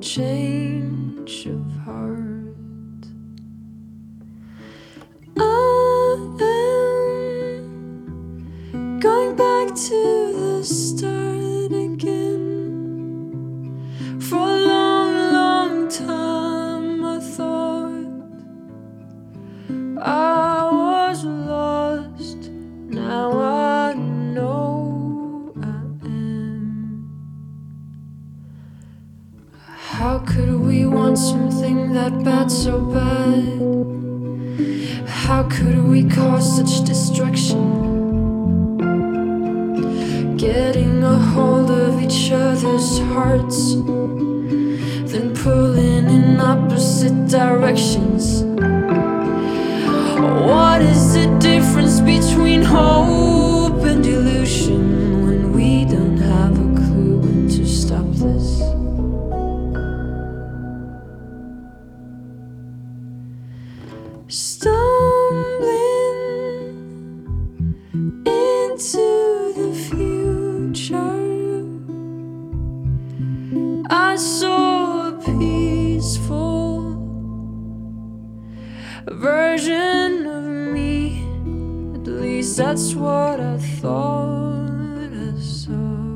change of heart. I am going back to the start again. For a long, long time I thought I was lost. Now I know I am. How could we want something that bad so bad? How could we cause such destruction? Getting a hold of each other's hearts, then pulling in opposite directions. What is the difference between hope and delusion when we don't have a clue when to stop this? Stumbling into the future, I saw a peaceful version of me. At least that's what I thought I saw.